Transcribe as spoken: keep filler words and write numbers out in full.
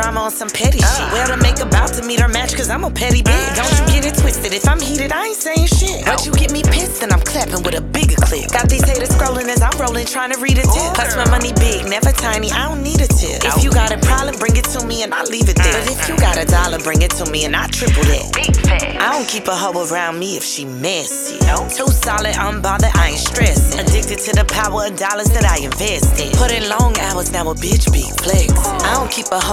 drama on some petty shit. Well, to make about to meet her match, cause I'm a petty bitch. Don't you get it twisted, if I'm heated, I ain't saying shit. But you get me pissed and I'm clapping with a bigger clip. Got these haters scrolling as I'm rolling, trying to read a tip. Plus my money big, never tiny, I don't need a tip. If you got a problem, bring it to me and I'll leave it there. But if you got a dollar, bring it to me and I triple that. I don't keep a hoe around me if she messy. Too solid, unbothered, I ain't stressing. Addicted to the power of dollars that I invest in. Put in long hours, now a bitch big flex. I don't keep a hoe